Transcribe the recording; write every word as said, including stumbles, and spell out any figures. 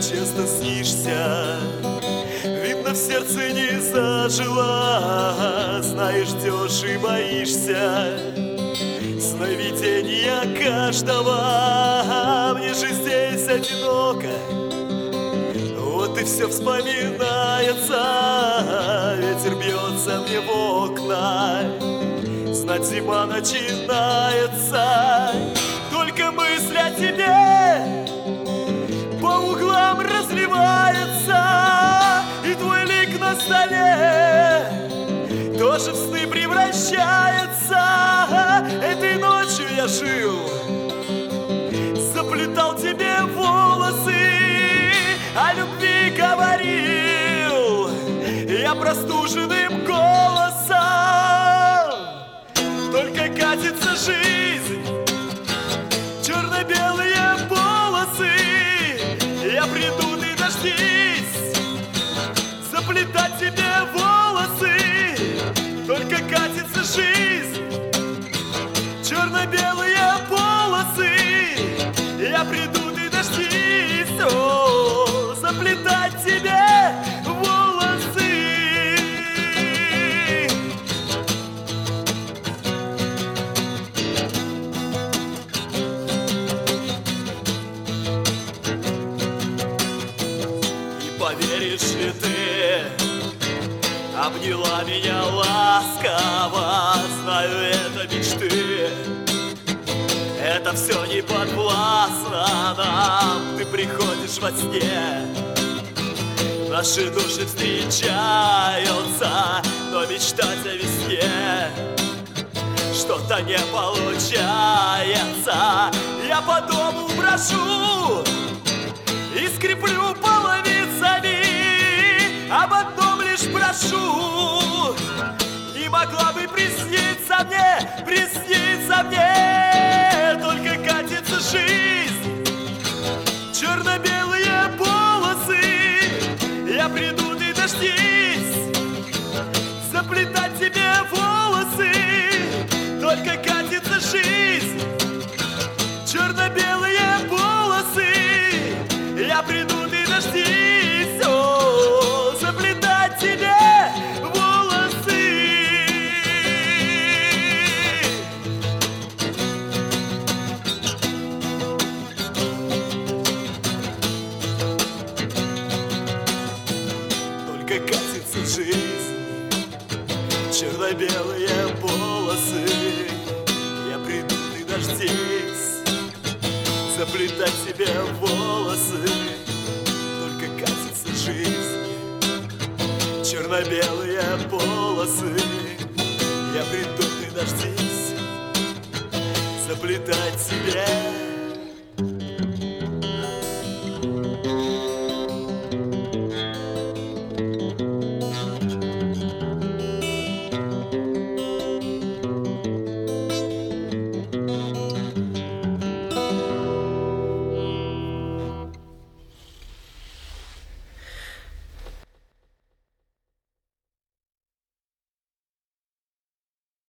часто снишься. Видно, в сердце не зажила, знаешь, ждешь и боишься. Сновидения каждого, мне же здесь одиноко. Вот и все вспоминается, ветер бьется мне в окна. Знать, зима начинается, только мысль о тебе по углам разливается. И твой лик на столе тоже в сны превращается. Этой ночью я жил, заплетал тебе волосы, о любви говорил я простуженным голосом. Только катится жизнь, черно-белые полосы. Я приду, ты дождись, заплетать тебе волосы. Только катится жизнь, черно-белые полосы. Я приду, ты дождись, о, заплетать тебе волосы. И поверишь ли ты, обняла меня ласково, знаю, это мечты, это все не подвластно нам. Ты приходишь во сне, наши души встречаются, но мечтать о весне что-то не получается. Я по дому брошу и скреплю половицами, об одном лишь прошу: не могла бы присниться мне, присниться мне. Только катится жизнь, черно-белые полосы. Я приду, ты дождись, заплетать тебе волосы. Только катится жизнь, черно-белые полосы. Я приду, ты дождись, о, заплетать тебе волосы. Только катится жизнь, черно-белые полосы. Я приду, ты дождись, заплетать тебе волосы. Только катится жизнь, черно-белые полосы. Я приду, ты дождись, заплетать тебе